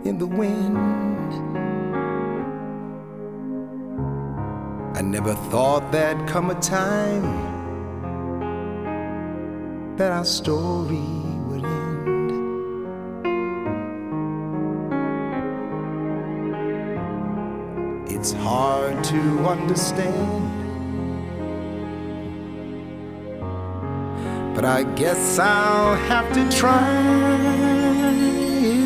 in the wind. I never thought there'd come a time that our story would end. It's hard to understand, but I guess I'll have to try.